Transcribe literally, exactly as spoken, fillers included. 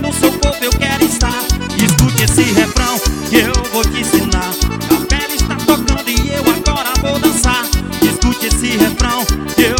no seu corpo eu quero estar. Escute esse refrão que eu vou te ensinar. A pele está tocando e eu agora vou dançar. Escute esse refrão que eu